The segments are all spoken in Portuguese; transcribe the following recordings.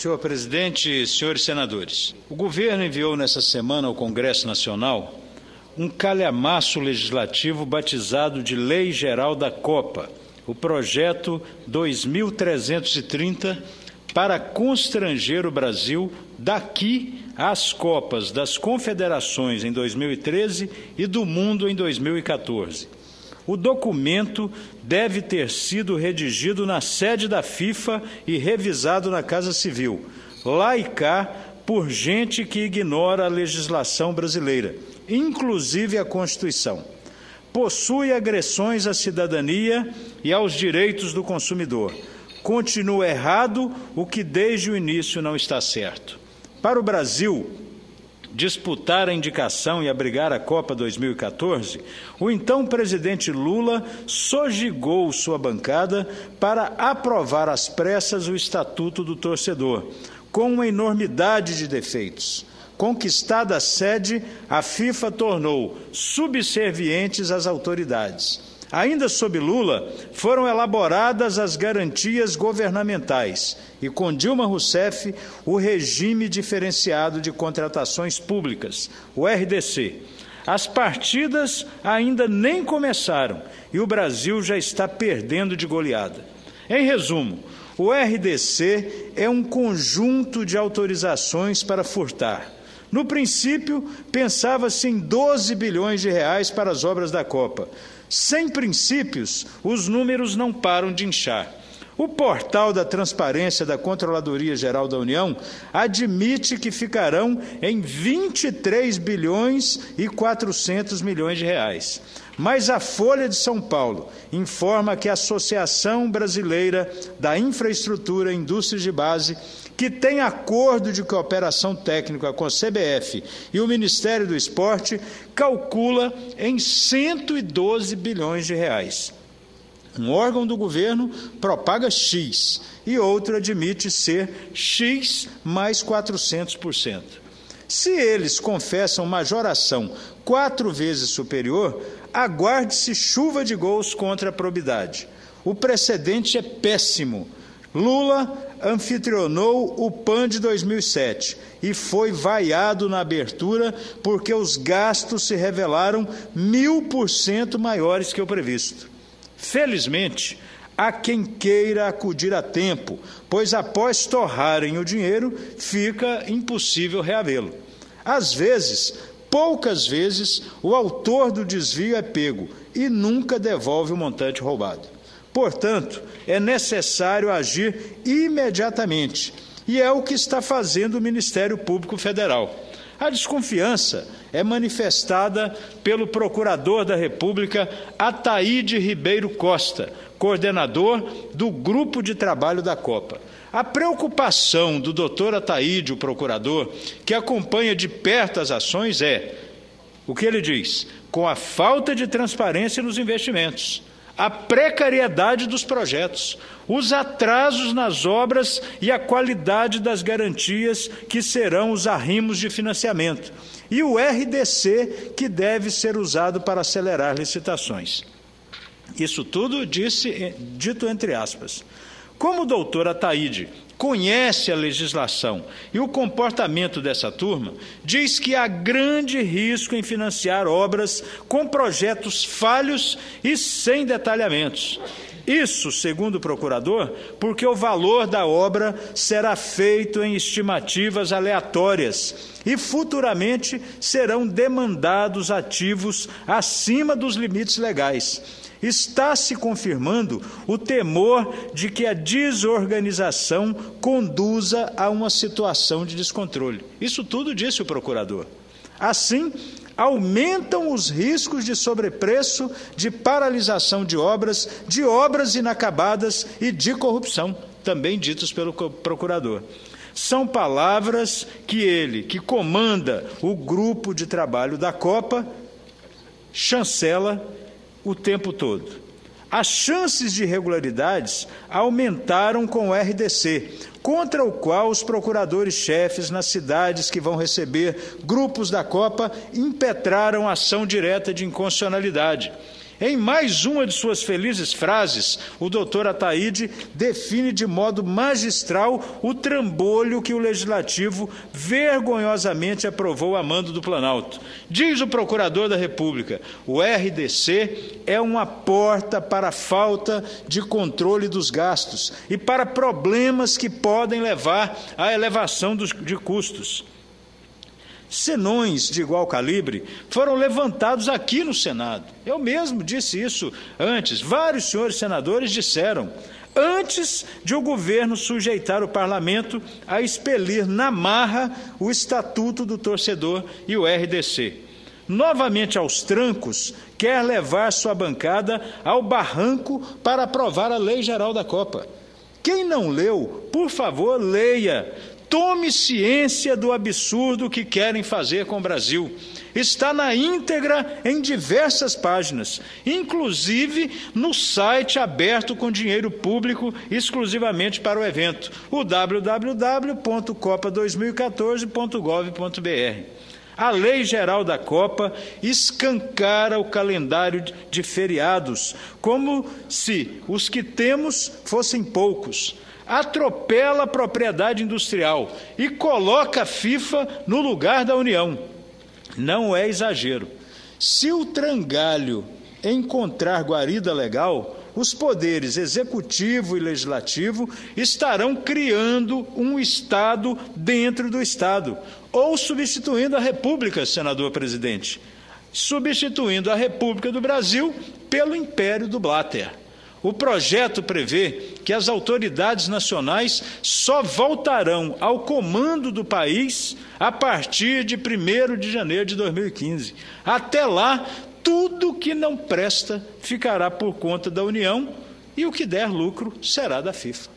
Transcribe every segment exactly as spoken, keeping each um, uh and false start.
Senhor presidente, senhores senadores, o governo enviou nessa semana ao Congresso Nacional um calhamaço legislativo batizado de Lei Geral da Copa, o projeto dois mil trezentos e trinta, para constranger o Brasil daqui às Copas das Confederações em dois mil e treze e do Mundo em dois mil e quatorze. O documento deve ter sido redigido na sede da FIFA e revisado na Casa Civil, lá e cá, por gente que ignora a legislação brasileira, inclusive a Constituição. Possui agressões à cidadania e aos direitos do consumidor. Continua errado o que desde o início não está certo. Para o Brasil disputar a indicação e abrigar a Copa dois mil e quatorze, o então presidente Lula sojigou sua bancada para aprovar às pressas o Estatuto do Torcedor, com uma enormidade de defeitos. Conquistada a sede, a FIFA tornou subservientes às autoridades. Ainda sob Lula, foram elaboradas as garantias governamentais e, com Dilma Rousseff, o regime diferenciado de contratações públicas, o R D C. As partidas ainda nem começaram e o Brasil já está perdendo de goleada. Em resumo, o R D C é um conjunto de autorizações para furtar. No princípio, pensava-se em doze bilhões de reais para as obras da Copa. Sem princípios, os números não param de inchar. O portal da Transparência da Controladoria Geral da União admite que ficarão em vinte e três bilhões e quatrocentos milhões de reais. Mas a Folha de São Paulo informa que a Associação Brasileira da Infraestrutura e Indústrias de Base, que tem acordo de cooperação técnica com a C B F e o Ministério do Esporte, calcula em cento e doze bilhões de reais. Um órgão do governo propaga X e outro admite ser X mais quatrocentos por cento. Se eles confessam majoração quatro vezes superior, aguarde-se chuva de gols contra a probidade. O precedente é péssimo. Lula anfitrionou o PAN de dois mil e sete e foi vaiado na abertura porque os gastos se revelaram mil por cento maiores que o previsto. Felizmente, há quem queira acudir a tempo, pois após torrarem o dinheiro, fica impossível reavê-lo. Às vezes, poucas vezes, o autor do desvio é pego e nunca devolve o montante roubado. Portanto, é necessário agir imediatamente, e é o que está fazendo o Ministério Público Federal. A desconfiança é manifestada pelo Procurador da República, Ataíde Ribeiro Costa, coordenador do Grupo de Trabalho da Copa. A preocupação do doutor Ataíde, o procurador, que acompanha de perto as ações, é, o que ele diz, com a falta de transparência nos investimentos, a precariedade dos projetos, os atrasos nas obras e a qualidade das garantias que serão os arrimos de financiamento, e o R D C que deve ser usado para acelerar licitações. Isso tudo disse, dito entre aspas. Como o doutor Ataíde conhece a legislação e o comportamento dessa turma, diz que há grande risco em financiar obras com projetos falhos e sem detalhamentos. Isso, segundo o procurador, porque o valor da obra será feito em estimativas aleatórias e futuramente serão demandados ativos acima dos limites legais. Está se confirmando o temor de que a desorganização conduza a uma situação de descontrole. Isso tudo disse o procurador. Assim, aumentam os riscos de sobrepreço, de paralisação de obras, de obras inacabadas e de corrupção, também ditos pelo procurador. São palavras que ele, que comanda o grupo de trabalho da Copa, chancela o tempo todo. As chances de irregularidades aumentaram com o R D C, contra o qual os procuradores-chefes nas cidades que vão receber grupos da Copa impetraram ação direta de inconstitucionalidade. Em mais uma de suas felizes frases, o doutor Ataíde define de modo magistral o trambolho que o Legislativo vergonhosamente aprovou a mando do Planalto. Diz o Procurador da República: o R D C é uma porta para a falta de controle dos gastos e para problemas que podem levar à elevação dos, de custos. Senões de igual calibre foram levantados aqui no Senado. Eu mesmo disse isso antes. Vários senhores senadores disseram, antes de o governo sujeitar o parlamento a expelir na marra o Estatuto do Torcedor e o R D C. Novamente aos trancos, quer levar sua bancada ao barranco para aprovar a Lei Geral da Copa. Quem não leu, por favor, leia. Tome ciência do absurdo que querem fazer com o Brasil. Está na íntegra em diversas páginas, inclusive no site aberto com dinheiro público exclusivamente para o evento, o w w w ponto copa dois mil e quatorze ponto gov ponto b r. A Lei Geral da Copa escancara o calendário de feriados, como se os que temos fossem poucos. Atropela a propriedade industrial e coloca a FIFA no lugar da União. Não é exagero. Se o trangalho encontrar guarida legal, os poderes executivo e legislativo estarão criando um Estado dentro do Estado, ou substituindo a República, senador presidente, substituindo a República do Brasil pelo Império do Blatter. O projeto prevê que as autoridades nacionais só voltarão ao comando do país a partir de primeiro de janeiro de dois mil e quinze. Até lá, tudo que não presta ficará por conta da União e o que der lucro será da FIFA.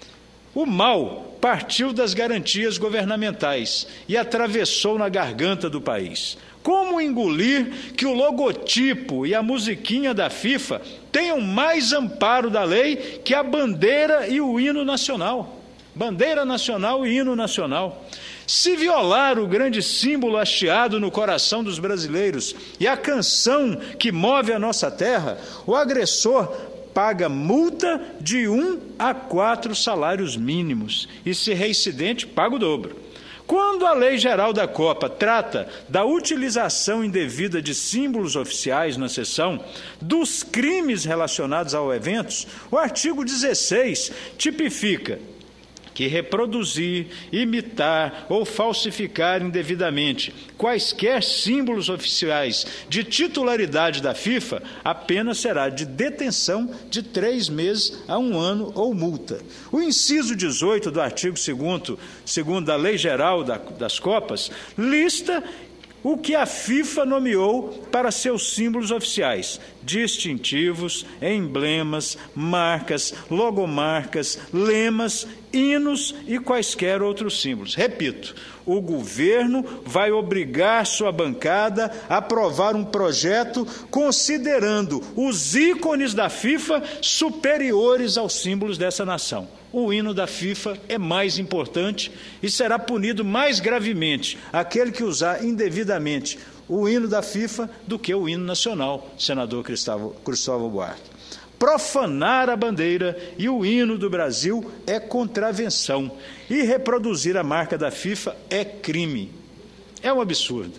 O mal partiu das garantias governamentais e atravessou na garganta do país. Como engolir que o logotipo e a musiquinha da FIFA tenham mais amparo da lei que a bandeira e o hino nacional? Bandeira nacional e hino nacional. Se violar o grande símbolo hasteado no coração dos brasileiros e a canção que move a nossa terra, o agressor paga multa de um a quatro salários mínimos e, se reincidente, paga o dobro. Quando a Lei Geral da Copa trata da utilização indevida de símbolos oficiais na sessão, dos crimes relacionados ao eventos, o artigo dezesseis tipifica que reproduzir, imitar ou falsificar indevidamente quaisquer símbolos oficiais de titularidade da FIFA, a pena será de detenção de três meses a um ano ou multa. O inciso dezoito do artigo segundo, segundo da Lei Geral da, das Copas, lista o que a FIFA nomeou para seus símbolos oficiais: distintivos, emblemas, marcas, logomarcas, lemas, hinos e quaisquer outros símbolos. Repito, o governo vai obrigar sua bancada a aprovar um projeto considerando os ícones da FIFA superiores aos símbolos dessa nação. O hino da FIFA é mais importante e será punido mais gravemente aquele que usar indevidamente o hino da FIFA do que o hino nacional, senador Cristóvão, Cristóvão Buarque. Profanar a bandeira e o hino do Brasil é contravenção e reproduzir a marca da FIFA é crime. É um absurdo.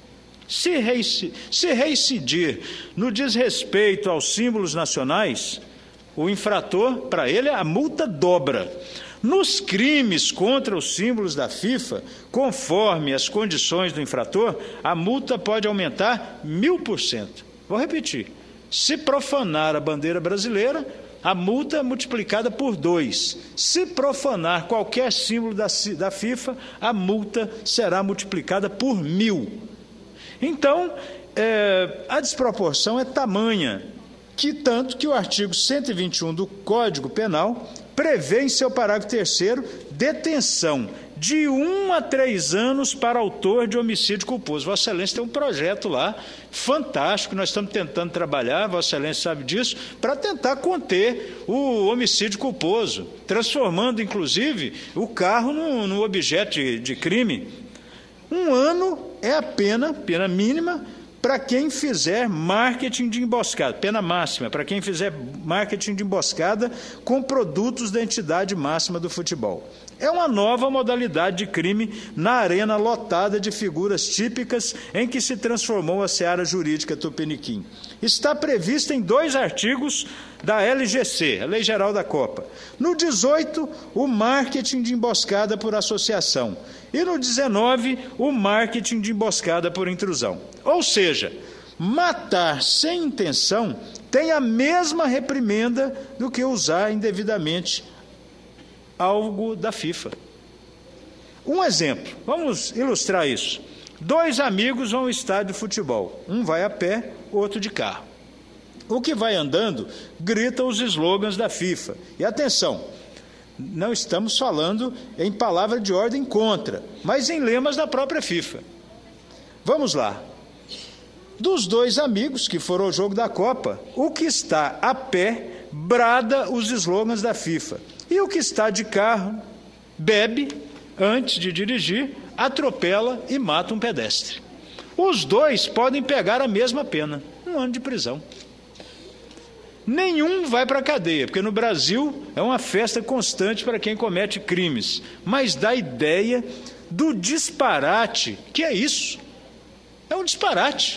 Se, reici, se reincidir no desrespeito aos símbolos nacionais, o infrator, para ele, a multa dobra. Nos crimes contra os símbolos da FIFA, conforme as condições do infrator, a multa pode aumentar mil por cento. Vou repetir. Se profanar a bandeira brasileira, a multa é multiplicada por dois. Se profanar qualquer símbolo da, da FIFA, a multa será multiplicada por mil. Então, é, a desproporção é tamanha, que tanto que o artigo cento e vinte e um do Código Penal prevê em seu parágrafo terceiro detenção de um a três anos para autor de homicídio culposo. Vossa Excelência tem um projeto lá fantástico, nós estamos tentando trabalhar, Vossa Excelência sabe disso, para tentar conter o homicídio culposo, transformando, inclusive, o carro no, no objeto de, de crime. Um ano é a pena, pena mínima, para quem fizer marketing de emboscada, pena máxima, para quem fizer marketing de emboscada com produtos da entidade máxima do futebol. É uma nova modalidade de crime na arena lotada de figuras típicas em que se transformou a seara jurídica tupiniquim. Está prevista em dois artigos da L G C, a Lei Geral da Copa. No dezoito, o marketing de emboscada por associação. E no dezenove, o marketing de emboscada por intrusão. Ou seja, matar sem intenção tem a mesma reprimenda do que usar indevidamente algo da FIFA. Um exemplo, vamos ilustrar isso. Dois amigos vão ao estádio de futebol, um vai a pé, outro de carro. O que vai andando grita os slogans da FIFA. E atenção, não estamos falando em palavra de ordem contra, mas em lemas da própria FIFA. Vamos lá. Dos dois amigos que foram ao jogo da Copa, o que está a pé brada os slogans da FIFA. E o que está de carro bebe antes de dirigir, atropela e mata um pedestre. Os dois podem pegar a mesma pena, um ano de prisão. Nenhum vai para a cadeia, porque no Brasil é uma festa constante para quem comete crimes, mas dá ideia do disparate que é isso. É um disparate.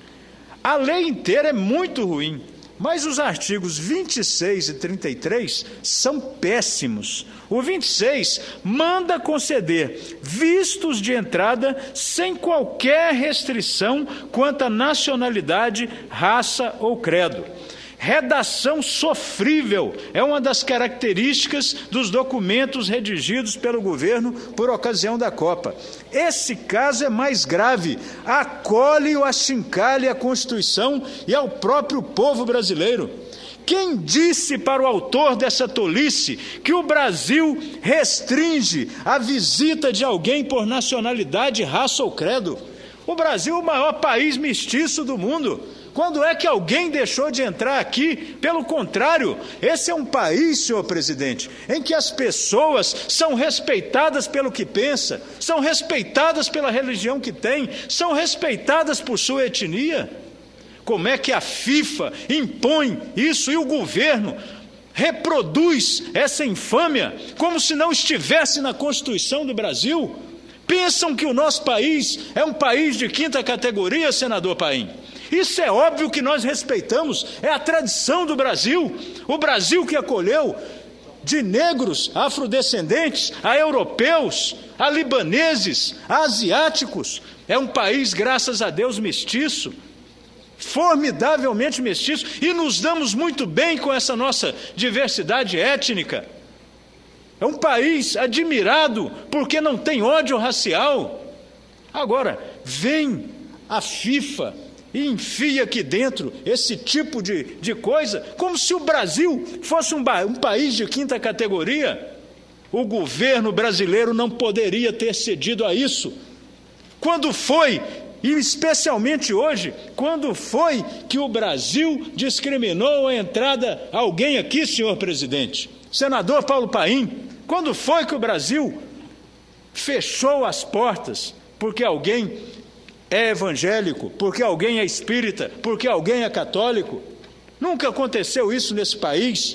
A lei inteira é muito ruim, mas os artigos vinte e seis e trinta e três são péssimos. O vinte e seis manda conceder vistos de entrada sem qualquer restrição quanto à nacionalidade, raça ou credo. Redação sofrível é uma das características dos documentos redigidos pelo governo por ocasião da Copa. Esse caso é mais grave, acolhe o achincalhe à Constituição e ao próprio povo brasileiro. Quem disse para o autor dessa tolice que o Brasil restringe a visita de alguém por nacionalidade, raça ou credo? O Brasil é o maior país mestiço do mundo. Quando é que alguém deixou de entrar aqui? Pelo contrário, esse é um país, senhor presidente, em que as pessoas são respeitadas pelo que pensa, são respeitadas pela religião que tem, são respeitadas por sua etnia. Como é que a FIFA impõe isso e o governo reproduz essa infâmia como se não estivesse na Constituição do Brasil? Pensam que o nosso país é um país de quinta categoria, senador Paim? Isso é óbvio que nós respeitamos, é a tradição do Brasil, o Brasil que acolheu de negros a afrodescendentes, a europeus, a libaneses, a asiáticos. É um país, graças a Deus, mestiço, formidavelmente mestiço, e nos damos muito bem com essa nossa diversidade étnica. É um país admirado porque não tem ódio racial. Agora, vem a FIFA e enfia aqui dentro esse tipo de, de coisa, como se o Brasil fosse um, um país de quinta categoria. O governo brasileiro não poderia ter cedido a isso. Quando foi, e especialmente hoje, quando foi que o Brasil discriminou a entrada a alguém aqui, senhor presidente? Senador Paulo Paim, quando foi que o Brasil fechou as portas porque alguém é evangélico, porque alguém é espírita, porque alguém é católico? Nunca aconteceu isso nesse país.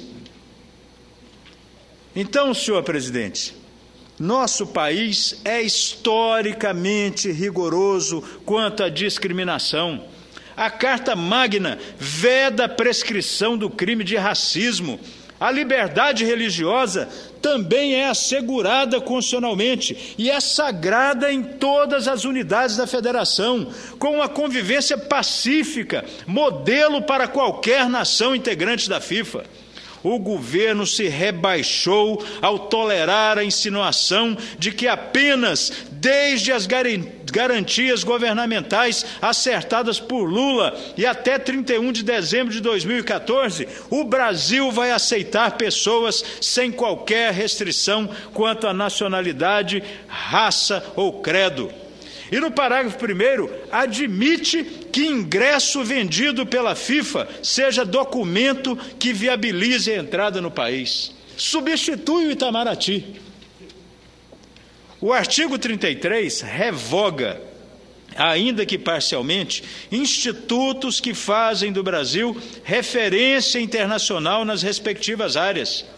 Então, senhor presidente, nosso país é historicamente rigoroso quanto à discriminação. A Carta Magna veda a prescrição do crime de racismo. A liberdade religiosa também é assegurada constitucionalmente e é sagrada em todas as unidades da federação, com uma convivência pacífica, modelo para qualquer nação integrante da FIFA. O governo se rebaixou ao tolerar a insinuação de que apenas desde as garantias governamentais acertadas por Lula e até trinta e um de dezembro de dois mil e quatorze, o Brasil vai aceitar pessoas sem qualquer restrição quanto à nacionalidade, raça ou credo. E no parágrafo primeiro, admite que ingresso vendido pela FIFA seja documento que viabilize a entrada no país. Substitui o Itamaraty. O artigo trinta e três revoga ainda que parcialmente, institutos que fazem do Brasil referência internacional nas respectivas áreas.